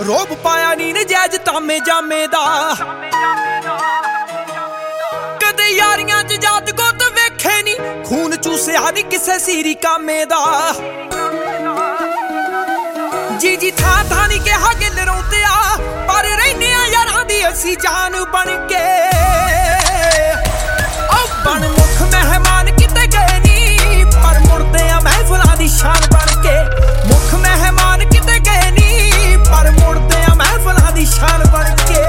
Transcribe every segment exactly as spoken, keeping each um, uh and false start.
ਰੋਬ ਪਾਇਆ ਨੀ ਨਜਾਇਜ਼ ਤਾਮੇ ਜਾਮੇ ਦਾ ਕਦੇ ਯਾਰੀਆਂ ਚ ਜਾਤ ਗੁੱਤ ਵੇਖੇ ਨੀ ਖੂਨ ਚੂਸਿਆ ਨੀ ਕਿਸੇ ਸੀਰੀ ਕਾਮੇ ਦਾ ਜੀ ਜੀ ਥਾਂ ਥਾਂ ਨੀ ਕਿਹਾ ਗਿੱਲ ਰੋਂਦੇ ਆ ਪਰ ਰਹਿੰਦੇ ਆ ਯਾਰਾਂ ਦੀ ਅਸੀਂ ਜਾਨ ਬਣ ਕੇ ਉਹ ਬਣ ਮੁੱਖ ਮਹਿਮਾਨ ਕਿਤੇ ਗਏ ਨੀ ਪਰ ਮੁੜਦੇ ਆ ਮਹਿਫਲਾਂ ਦੀ ਸ਼ਾਨ ਬਣ ਕੇ ਮੁੱਖ ਮਹਿਮਾਨ ਕਿਤੇ ਗਏ ਨੀ ਪਰ ਮੁੜਦੇ ਆ ਮਹਿਫਲਾਂ ਦੀ ਸ਼ਾਨ ਬਣ ਕੇ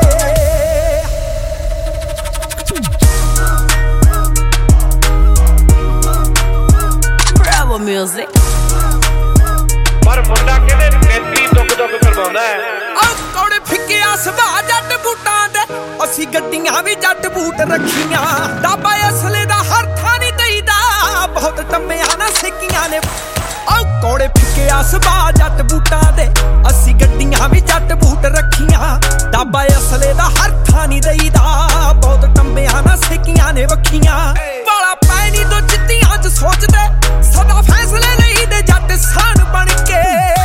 Bravo Music ਪਰ ਮੁੰਡਾ ਕਿਤੇ ਨੇਤੀ ਦੁੱਖ ਦੁੱਖ ਕਰਵਾਉਂਦਾ ਹੈ ਆ ਕੋੜੇ ਫਿੱਕਿਆ ਸੁਭਾ ਜੱਟ ਬੂਟਾਂ ਦੇ ਅਸੀਂ ਗੱਡੀਆਂ ਵੀ ਜੱਟ ਬੂਟ ਰੱਖੀਆਂ ਡਾਬਾ ਅਸਲੇ ਦਾ ਹਰ ਥਾਂ ਨਹੀਂ ਦਈਦਾ ਬਹੁਤ ਟੰਮਿਆਂ ਨਾ ਸਿੱਕੀਆਂ ਨੇ ਆ ਕੋੜੇ ਫਿੱਕਿਆ ਸੁਭਾ ਜੱਟ ਬੂਟਾਂ ਦੇ ਅਸੀਂ ਗੱਡੀਆਂ ਵੀ ਜੱਟ ਬੂਟ ਰੱਖੀਆਂ ਡਾਬਾ ਅਸਲੇ ਦਾ ਹਰ ਥਾਂ ਨਹੀਂ ਦਈਦਾ ਬਹੁਤ ਟੰਮਿਆਂ ਨਾ ਸਿੱਕੀਆਂ ਨੇ ਵੱਖੀਆਂ ਵਾਲਾ ਪੈ ਨਹੀਂ ਤੋਂ ਚਿੱਤੀਆਂ ਚ ਸੋਚਦੇ ਸਦਾ ਫੈਸਲੇ ਲਈ ਦੇ ਜੱਟ ਸਾਨ ਬਣ ਕੇ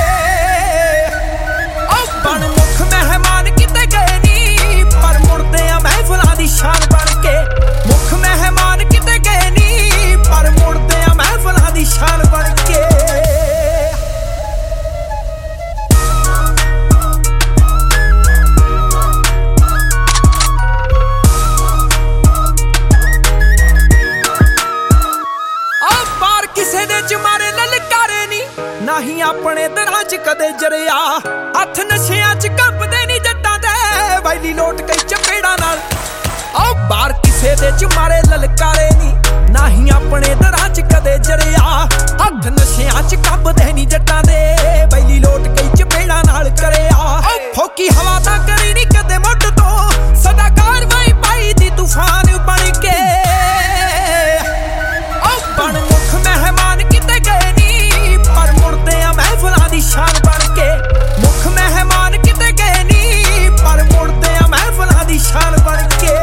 ਉਹ ਬਣ ਮੁੱਖ ਮਹਿਮਾਨ ਕਿਤੇ ਗਏ ਨੀ ਪਰ ਮੁੜਦੇ ਆ ਮਹਿਫਲਾਂ ਦੀ ਸ਼ਾਨ ਬਣ ਕੇ ਮੁੱਖ ਮਹਿਮਾਨ ਕਿਤੇ ਗਏ ਨੀ ਪਰ ਮੁੜਦੇ ਆ ਮਹਿਫਲਾਂ ਦੀ ਸ਼ਾਨ ਬਣ ਕੇ ਕਿਸੇ ਦੇ ਚ ਮਾਰੇ ਲਲਕਾਰੇ ਨੀ ਨਾਹੀਂ ਆਪਣੇ ਦਰਾਂ ਚ ਕਦੇ ਜਰਿਆ ਹੱਥ ਨਸ਼ਿਆਂ ਚ ਕੰਬਦੇ ਨੀ ਜੱਟਾਂ ਦੇ ਵੈਲੀ ਲੋਟ ਕਈ ਚਪੇੜਾਂ ਨਾਲ ਆਹ ਬਾਹਰ ਕਿਸੇ ਦੇ ਚ ਮਾਰੇ ਲਲਕਾਰੇ ਨੀ ਨਾਹੀਂ ਆਪਣੇ ਦਰਾਂ ਚ ਕਦੇ ਜਰਿਆ ਹੱਥ ਨਸ਼ਿਆਂ ਚ ਕੰਬਦੇ ਨੀ ਜੱਟਾਂ ਦੇ ਵੈਲੀ ਲੋਟ ਕਈ ਚਪੇੜਾਂ ਨਾਲ ਕਰਿਆ ਫੋਕੀ ਹਵਾ ਤਾਂ ਕਰੀ ਨੀ ਕਦੇ ਮੁੱਢ ਤੋਂ ਸਦਾ ਕਾਰਵਾਈ ਪਾਈ ਦੀ ਤੂਫਾਨ ਬਣ ਕੇ ਬਣ ਮੁੱਖ ਮਹਿਮਾਨ ਕਿਤੇ ਗਏ ਨੀ ਪਰ ਮੁੜਦੇ ਆ ਮਹਿਫਲਾਂ ਦੀ ਸ਼ਾਨ ਬਣ ਕੇ ਮੁੱਖ ਮਹਿਮਾਨ ਕਿਤੇ ਗਏ ਨੀ ਪਰ ਮੁੜਦੇ ਆ ਮਹਿਫਲਾਂ ਦੀ ਸ਼ਾਨ ਬਣ ਕੇ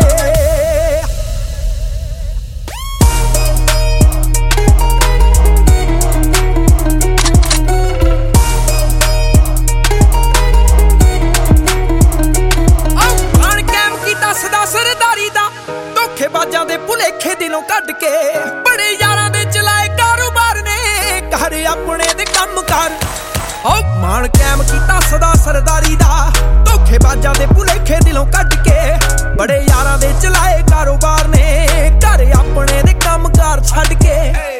ਆਣ ਕੈਮ ਕੀਤਾ ਸਦਾ ਸਰਦਾਰੀ ਦਾ ਧੋਖੇਬਾਜ਼ਾਂ ਦੇ ਭੁਲੇਖੇ ਦਿਲੋਂ ਕੱਢ ਕੇ ਬੜੇ ਯਾਰਾਂ ਦੇ ਚਲਾਏ ਕਾਰੋਬਾਰ ਨੇ ਘਰ ਆਪਣੇ ਦੇ ਕੰਮ ਕਰ ਓ ਮਾਣ ਕਾਇਮ ਕੀਤਾ ਸਦਾ ਸਰਦਾਰੀ ਦਾ ਧੋਖੇਬਾਜ਼ਾਂ ਦੇ ਭੁਲੇਖੇ ਦਿਲੋਂ ਕੱਢ ਕੇ ਬੜੇ ਯਾਰਾਂ ਦੇ ਚਲਾਏ ਕਾਰੋਬਾਰ ਨੇ ਘਰ ਆਪਣੇ ਦੇ ਕੰਮ ਕਾਰ ਛੱਡ ਕੇ